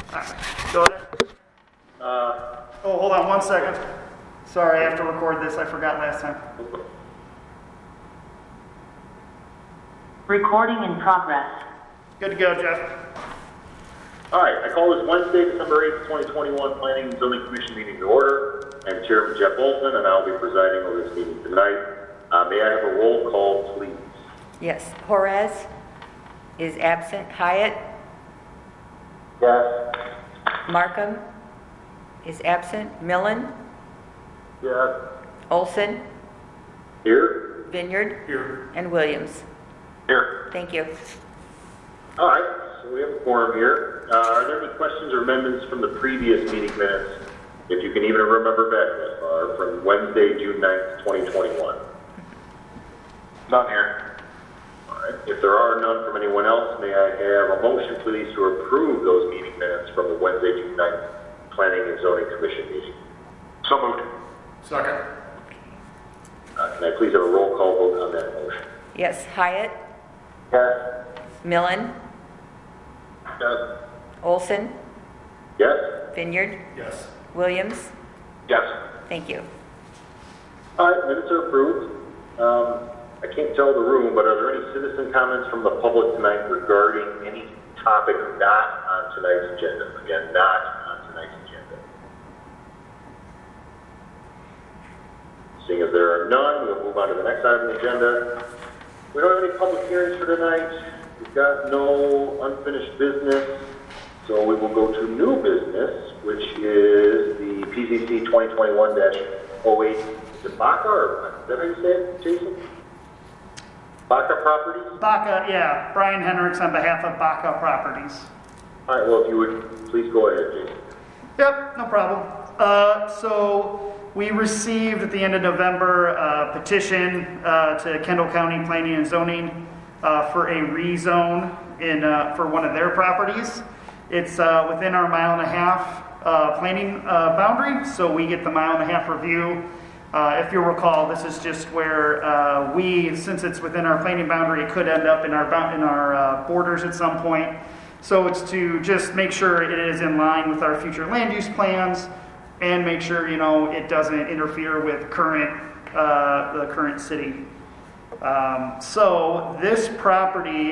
Go ahead. Hold on 1 second. Sorry, I have to record this. I forgot last time. Recording in progress. Good to go, Jeff. All right, I call this Wednesday, December 8th, 2021 Planning and Zoning Commission meeting to order. I'm Chairman Jeff Olson, and I'll be presiding over this meeting tonight. May I have a roll call, please? Yes. Juarez is absent. Hyatt? Yes. Markham is absent. Millen? Yes. Olson? Here? Vineyard? Here. And Williams. Here. Thank you. All right, so we have a quorum here. Are there any questions or amendments from the previous meeting minutes, if you can even remember back that far, from Wednesday, June 9th, 2021? None here. All right, if there are none from anyone else, may I have a motion, please, to approve those meeting minutes from the Wednesday, June 9th Planning and Zoning Commission meeting? So moved. Second. Can I please have a roll call vote on that motion? Yes. Hyatt? Yes. Millen? Yes. Olson? Yes. Vineyard? Yes. Williams? Yes. Thank you. All right, minutes are approved. I can't tell the room, but are there any citizen comments from the public tonight regarding any topic not on tonight's agenda? Again, not on tonight's agenda. Seeing as there are none, we'll move on to the next item on the agenda. We don't have any public hearings for tonight. We've got no unfinished business, so we will go to new business, which is the PZC 2021-08. Is it Baca, or is that how you say it, Jason? Baca Properties? Baca, yeah. Brian Hendricks on behalf of Baca Properties. All right, well, if you would please go ahead, Jason. Yep, no problem. So we received at the end of November a petition to Kendall County Planning and Zoning for a rezone for one of their properties. It's within our 1.5 mile planning boundary, so we get the 1.5 mile review. If you'll recall, this is just where since it's within our planning boundary, it could end up in our borders at some point. So it's to just make sure it is in line with our future land use plans and make sure, it doesn't interfere with the current city. So this property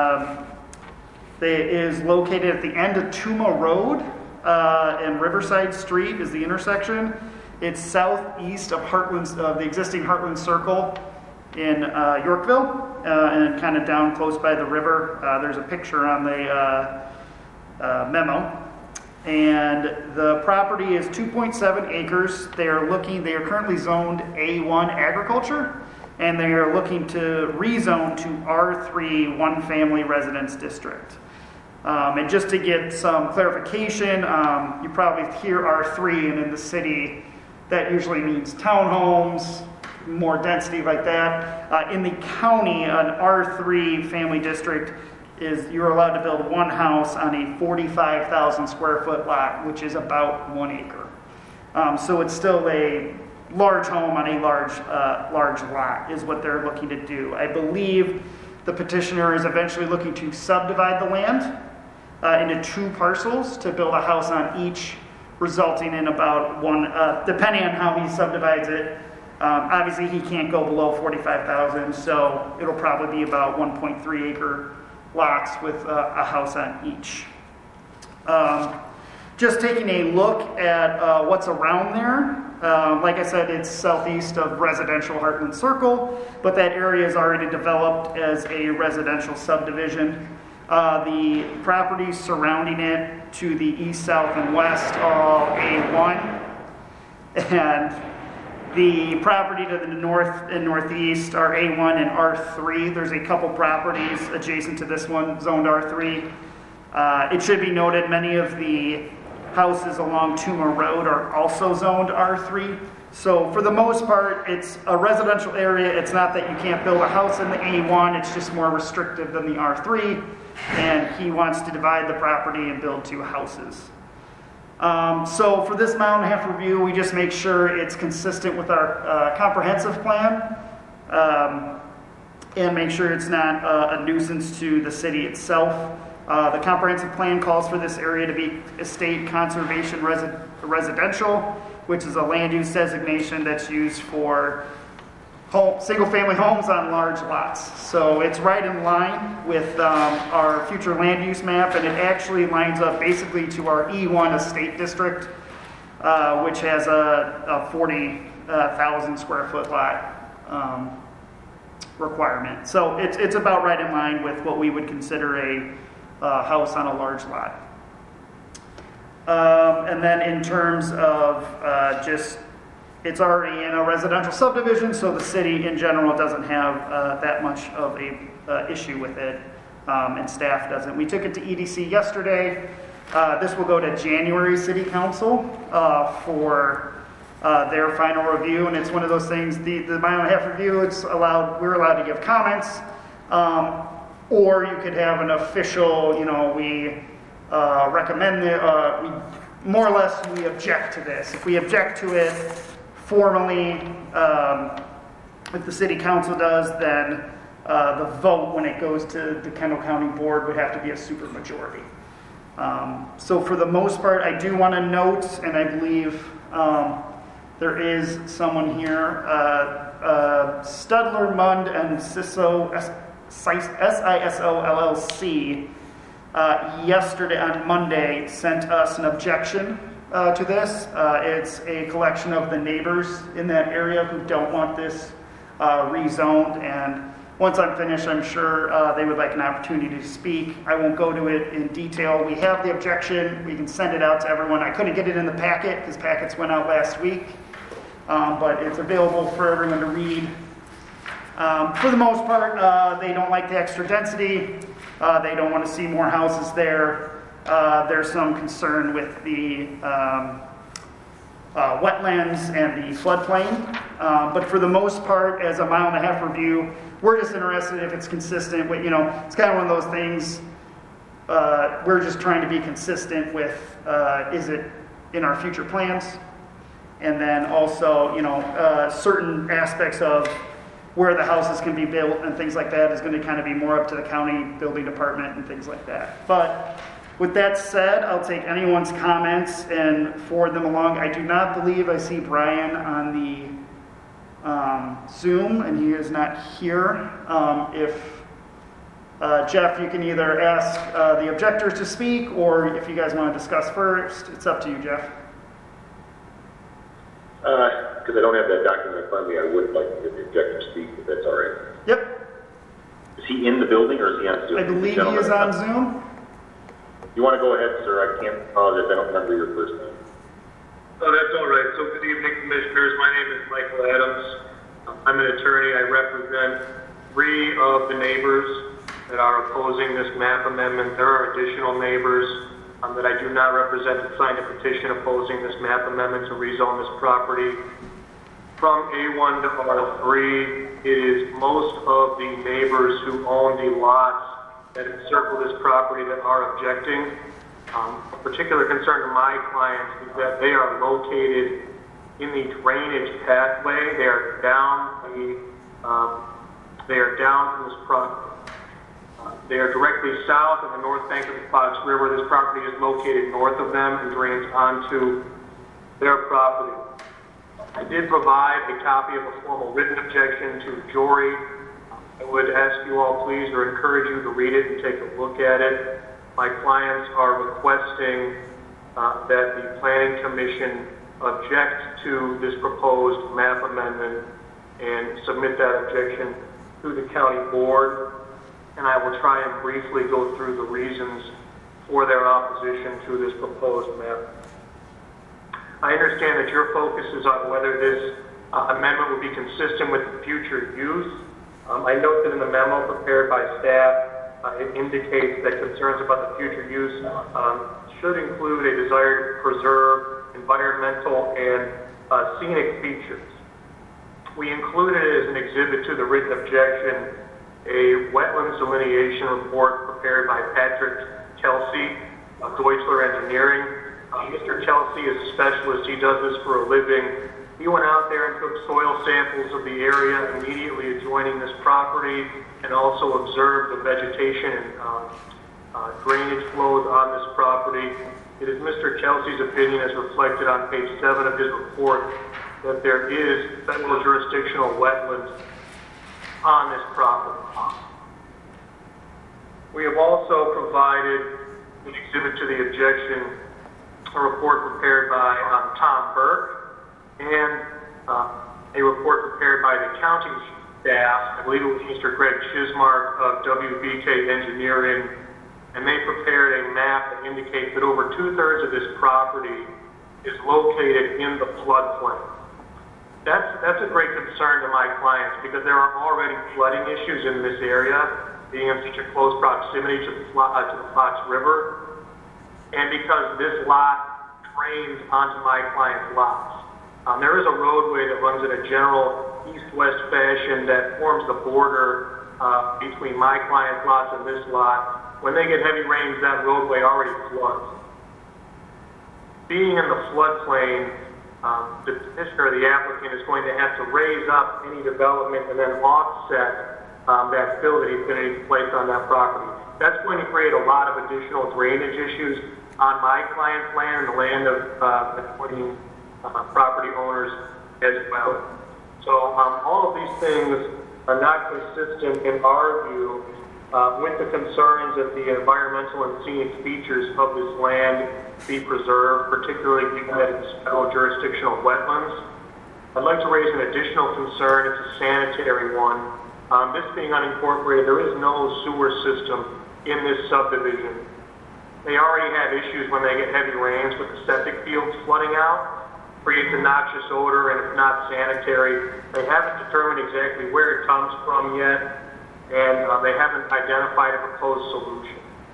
is located at the end of Tuma Road and Riverside Street is the intersection. It's southeast of the existing Heartland Circle in Yorkville, and kind of down close by the river. There's a picture on the memo. And the property is 2.7 acres. They are currently zoned A1 agriculture, and they are looking to rezone to R3 one family residence district. And just to get some clarification, you probably hear R3, and in the city, that usually means townhomes, more density like that. In the county, an R3 family district you're allowed to build one house on a 45,000 square foot lot, which is about 1 acre. So it's still a large home on a large lot is what they're looking to do. I believe the petitioner is eventually looking to subdivide the land into 2 parcels to build a house on each, resulting in about depending on how he subdivides it. Obviously, he can't go below 45,000, so it'll probably be about 1.3 acre lots with a house on each. Just taking a look at what's around there. Like I said, it's southeast of residential Heartland Circle, but that area is already developed as a residential subdivision. The properties surrounding it to the east, south, and west are all A1. And the property to the north and northeast are A1 and R3. There's a couple properties adjacent to this one zoned R3. It should be noted many of the houses along Tuma Road are also zoned R3. So for the most part, it's a residential area. It's not that you can't build a house in the A1. It's just more restrictive than the R3. And he wants to divide the property and build 2 houses. So for this 1.5 mile review, we just make sure it's consistent with our comprehensive plan and make sure it's not a nuisance to the city itself. The comprehensive plan calls for this area to be estate conservation residential, which is a land use designation that's used for single-family homes on large lots. So it's right in line with our future land use map, and it actually lines up basically to our E1 estate district, which has a 40,000 square foot lot requirement. So it's about right in line with what we would consider a house on a large lot. And then in terms of it's already in a residential subdivision, so the city in general doesn't have that much of a issue with it, and staff doesn't. We took it to EDC yesterday. This will go to January City Council for their final review, and it's one of those things. The mile and a half review, we're allowed to give comments, or you could have an official. We recommend more or less we object to this. If we object to it formally, if the city council does, then the vote when it goes to the Kendall County Board would have to be a supermajority. So for the most part, I do want to note, and I believe there is someone here, Studler, Mund, and Siso, SISO LLC, yesterday on Monday sent us an objection to this. It's a collection of the neighbors in that area who don't want this rezoned, and once I'm finished, I'm sure they would like an opportunity to speak. I won't go to it in detail. We have the objection. We can send it out to everyone. I couldn't get it in the packet because packets went out last week, but it's available for everyone to read. For the most part, they don't like the extra density. They don't want to see more houses there. There's some concern with the wetlands and the floodplain. But for the most part, as a mile and a half review, we're just interested if it's consistent with, it's kind of one of those things, we're just trying to be consistent with, is it in our future plans? And then also, certain aspects of where the houses can be built and things like that is going to kind of be more up to the county building department and things like that. But with that said, I'll take anyone's comments and forward them along. I do not believe I see Brian on the Zoom, and he is not here. If Jeff, you can either ask the objectors to speak, or if you guys want to discuss first, it's up to you, Jeff. Because I don't have that document in front of me, I would like to get the objector to speak, if that's all right. Yep. Is he in the building, or is he on Zoom? I believe he is on Zoom. You want to go ahead, sir? I can't apologize. I don't remember your first name. Oh, that's all right. So good evening, commissioners. My name is Michael Adams. I'm an attorney. I represent 3 of the neighbors that are opposing this map amendment. There are additional neighbors that I do not represent that signed a petition opposing this map amendment to rezone this property from A1 to R3. It is most of the neighbors who own the lots that encircle this property that are objecting. A particular concern to my clients is that they are located in the drainage pathway. They are down from this property. They are directly south of the north bank of the Fox River. This property is located north of them and drains onto their property. I did provide a copy of a formal written objection to Jory. I would ask you all please, or encourage you to read it and take a look at it. My clients are requesting that the Planning Commission object to this proposed map amendment and submit that objection to the county board. And I will try and briefly go through the reasons for their opposition to this proposed map. I understand that your focus is on whether this amendment will be consistent with the future use. I note that in the memo prepared by staff, it indicates that concerns about the future use should include a desire to preserve environmental and scenic features. We included as an exhibit to the written objection a wetlands delineation report prepared by Patrick Kelsey of Deutschler Engineering. Mr. Kelsey is a specialist. He does this for a living. He went out there and took soil samples of the area immediately adjoining this property and also observed the vegetation drainage flows on this property. It is Mr. Kelsey's opinion, as reflected on page 7 of his report, that there is federal jurisdictional wetlands on this property. We have also provided an exhibit to the objection, a report prepared by Tom Burke, and a report prepared by the accounting staff. I believe it was Mr. Greg Chismark of WBK Engineering, and they prepared a map that indicates that over 2/3 of this property is located in the floodplain. That's a great concern to my clients because there are already flooding issues in this area, being in such a close proximity to the Fox River, and because this lot drains onto my client's lots. There is a roadway that runs in a general east-west fashion that forms the border between my client's lots and this lot. When they get heavy rains, that roadway already floods. Being in the floodplain, the petitioner, the applicant, is going to have to raise up any development and then offset that fill that he's going to place on that property. That's going to create a lot of additional drainage issues on my client's land and the land of adjoining property owners as well. So all of these things are not consistent in our view with the concerns that the environmental and scenic features of this land be preserved, particularly given that it's federal jurisdictional wetlands. I'd like to raise an additional concern. It's a sanitary one. This being unincorporated, there is no sewer system in this subdivision. They already have issues when they get heavy rains with the septic fields flooding out, creates a noxious odor, and it's not sanitary. They haven't determined exactly where it comes from yet, and they haven't identified a proposed solution.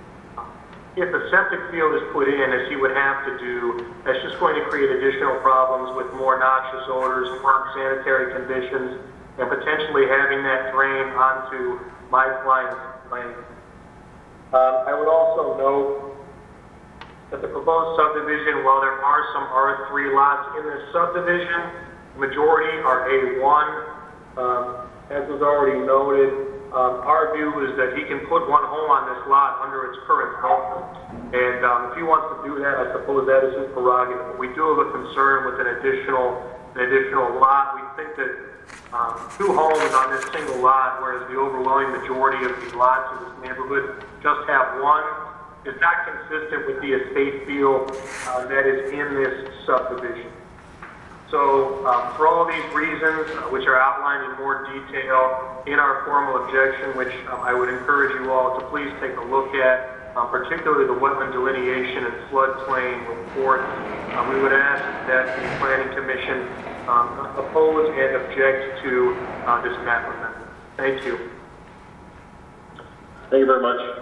If a septic field is put in, as he would have to do, that's just going to create additional problems with more noxious odors, more unsanitary conditions, and potentially having that drain onto my client's land. I would also note that the proposed subdivision, while there are some R3 lots in this subdivision, the majority are A1. As was already noted, our view is that he can put one home on this lot under its current home. And if he wants to do that, I suppose that is his prerogative. But we do have a concern with an additional lot. We think that 2 homes on this single lot, whereas the overwhelming majority of these lots in this neighborhood just have one, is not consistent with the estate feel that is in this subdivision. So for all these reasons, which are outlined in more detail in our formal objection, which I would encourage you all to please take a look at, particularly the wetland delineation and floodplain report, we would ask that the Planning Commission oppose and object to this map amendment. Thank you. Thank you very much.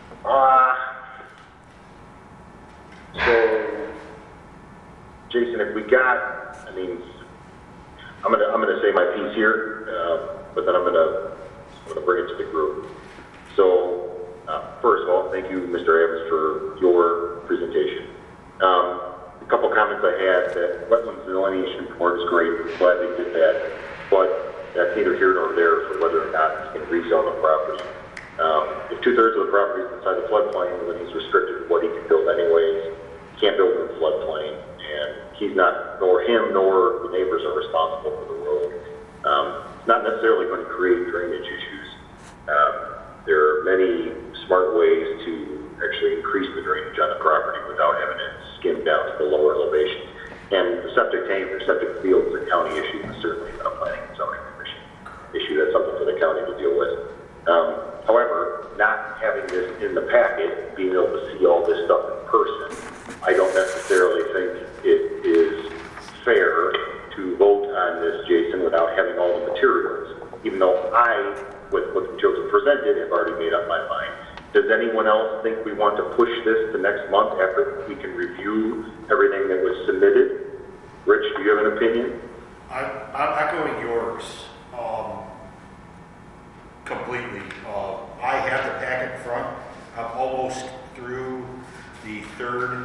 So, Jason, if we got, I'm gonna say my piece here, but then I'm gonna bring it to the group. So, first of all, thank you, Mr. Evans, for your presentation. A couple comments I had, that wetlands delineation report is great. We're glad they did that, but that's neither here nor there for whether or not he can rezone the property. If 2/3 of the property is inside the floodplain, then he's restricted to what he can build anyways. He can't build in the floodplain, and he's not, nor him nor the neighbors are responsible for the road. It's not necessarily going to create drainage issues. There are many smart ways to actually increase the drainage on the property without having it skim down to the lower elevations. And the septic tank or septic field is a county issue, and certainly not a planning and zoning commission issue. That's something for the county to deal with. However, not having this in the packet, being able to see all this stuff in person, I don't necessarily think it is fair to vote on this, Jason, without having all the materials, even though I, with what the materials presented, have already made up my mind. Does anyone else think we want to push this to next month after we can review everything that was submitted? Rich, do you have an opinion? I'm echoing yours completely. I have the packet in front. I'm almost through the third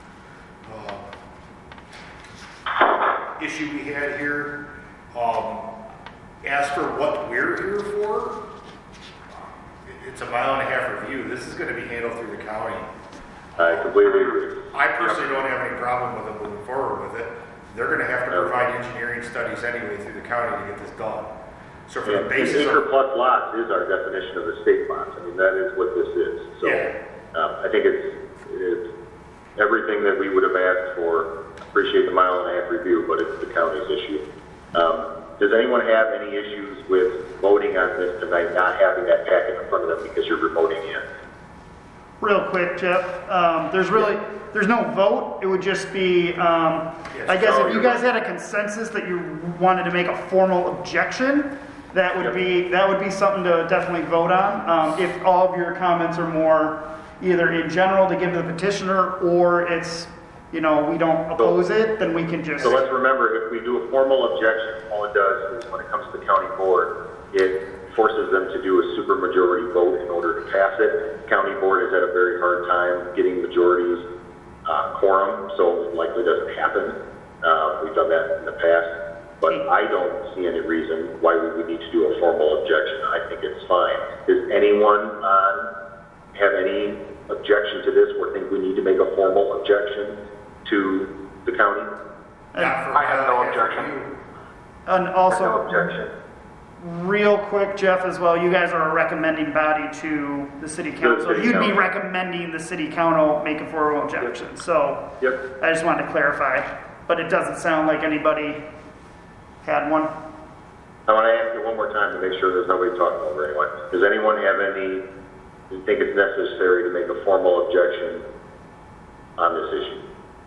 issue we had here. As for what we're here for, it's a mile and a half review. This is going to be handled through the county. I completely agree. I personally don't have any problem with it moving forward with it. They're going to have to provide engineering studies anyway through the county to get this done. So for the And basis acre of, plus lots is our definition of estate lots. I mean, that is what this is. So, Yeah. I think it's everything that we would have asked for. Appreciate the mile and a half review, but it's the county's issue. Does anyone have any issues with voting on this tonight, not having that packet in front of them because you're remoting in? Real quick, Jeff, there's no vote. It would just be, I guess if you guys had a consensus that you wanted to make a formal objection, that would be something to definitely vote on. If all of your comments are more either in general to give to the petitioner, or it's, we don't oppose it, then we can just. So let's remember, if we do a formal objection, all it does is when it comes to the county board, it forces them to do a supermajority vote in order to pass it. County board has had a very hard time getting majorities quorum, so it likely doesn't happen. We've done that in the past, but I don't see any reason why we would need to do a formal objection. I think it's fine. Does anyone have any objection to this or think we need to make a formal objection to the county? I have no objection. And also, No objection. real quick, Jeff, as well, you guys are a recommending body to the city council. city You'd be council. recommending the city council make a formal objection. So Yep. I just wanted to clarify, but it doesn't sound like anybody had one. I want to ask you one more time to make sure there's nobody talking over anyone. Does anyone have you think it's necessary to make a formal objection on this issue?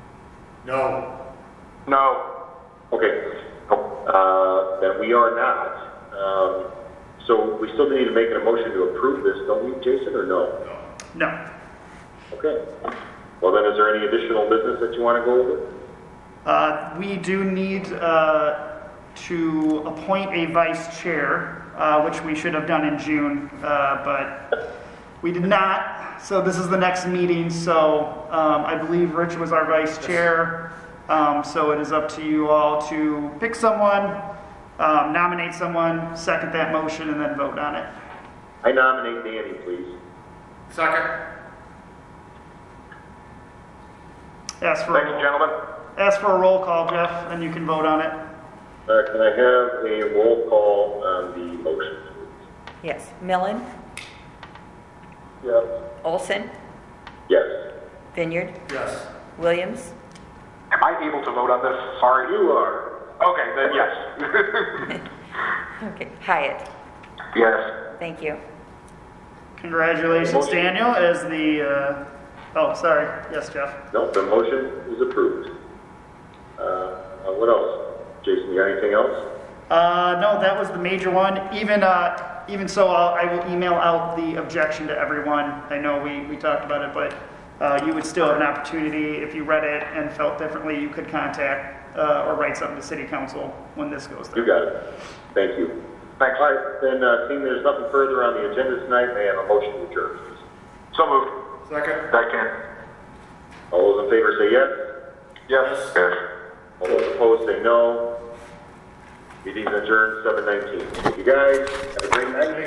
no, No. Okay, then we are not. So we still need to make a motion to approve this, don't we, Jason, or no? No. Okay. Well, then, is there any additional business that you want to go over? We do need to appoint a vice chair, which we should have done in June, but we did not. So this is the next meeting. So I believe Rich was our vice chair. So it is up to you all to pick someone, nominate someone, second that motion, and then vote on it. I nominate Danny, please. second, Ask for, Thank you, gentlemen. ask for a roll call, Jeff, and you can vote on it. Can I have a roll call on the motion, please? Yes. Millen, Yes. Olson, Yes. Vineyard, yes. Williams, Am I able to vote on this? Sorry. You are. Okay, then yes. okay, Hyatt. Yes. Thank you. Congratulations, Daniel, as the, oh, sorry. Yes, Jeff. No, the motion is approved. What else? Jason, you got anything else? No, that was the major one. Even so, I will email out the objection to everyone. I know we talked about it, but you would still have an opportunity, if you read it and felt differently, you could contact or write something to city council when this goes You through. got it. Thank you. Thanks. All right, then, seeing there's nothing further on the agenda tonight, may I have a motion to adjourn, please? So moved. Second, Second. All those in favor say yes. Yes. Yes. All those opposed say no. Meeting adjourned 7:19. Thank you guys. Have a great night.